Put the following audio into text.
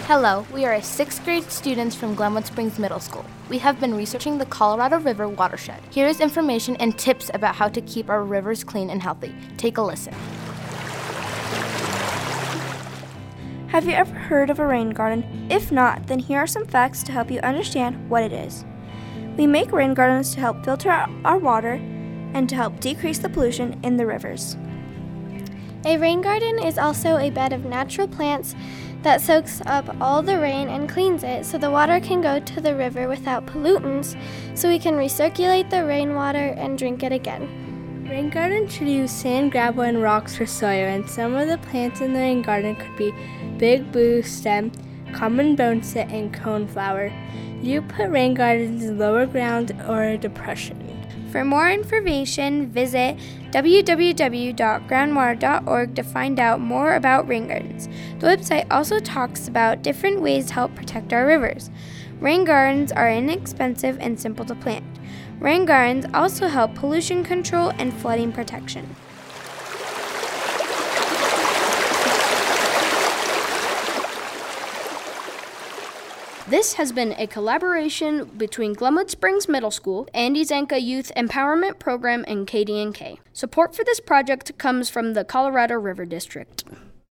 Hello, we are 6th grade students from Glenwood Springs Middle School. We have been researching the Colorado River watershed. Here is information and tips about how to keep our rivers clean and healthy. Take a listen. Have you ever heard of a rain garden? If not, then here are some facts to help you understand what it is. We make rain gardens to help filter our water and to help decrease the pollution in the rivers. A rain garden is also a bed of natural plants that soaks up all the rain and cleans it so the water can go to the river without pollutants, so we can recirculate the rainwater and drink it again. Rain gardens should use sand, gravel, and rocks for soil, and some of the plants in the rain garden could be big blue stem, common boneset, and coneflower. You put rain gardens in lower ground or a depression. For more information, visit www.groundwater.org to find out more about rain gardens. The website also talks about different ways to help protect our rivers. Rain gardens are inexpensive and simple to plant. Rain gardens also help pollution control and flooding protection. This has been a collaboration between Glenwood Springs Middle School, Andy Zanka Youth Empowerment Program, and KDNK. Support for this project comes from the Colorado River District.